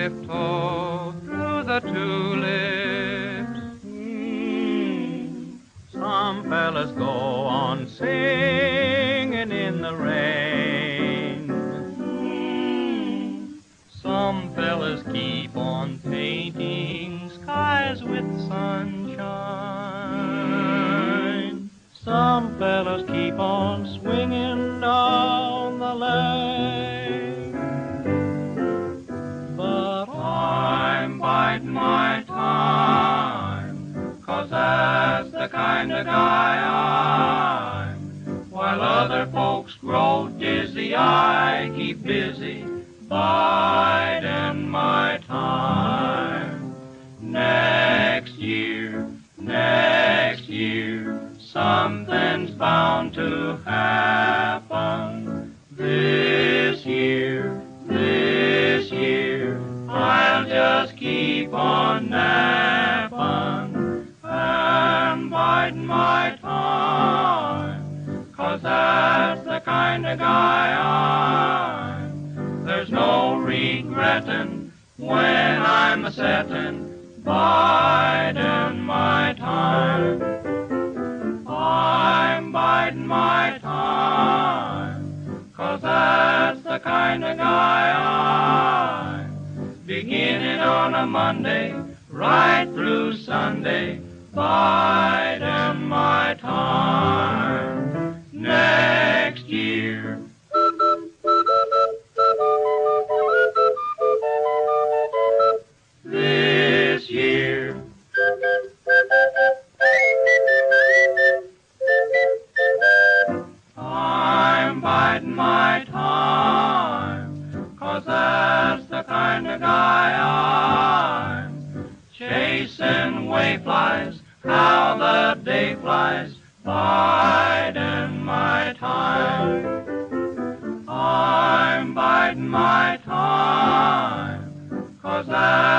tiptoe through the tulips. Some fellas go on singing in the rain. Some fellas keep on painting skies with sunshine. Some fellas keep on swinging down the lane. But I'm biding my time, 'cause that's the kind of guy I'm. While other folks grow dizzy, I keep busy, biding my time. Next year, something's bound to happen. This year, I'll just keep on napping and biding my time, 'cause that's the kind of guy I'm. There's no regretting when I'm a-setting, biding my time. I'm biding my time, 'cause that's the kind of guy I'm. Beginning on a Monday, right through Sunday, biding my time. Next year, this year, I'm biding my time, 'cause that's the kind of guy I'm. Chasing wayflies, how the day flies, biding my time. I'm biding my time, 'cause that's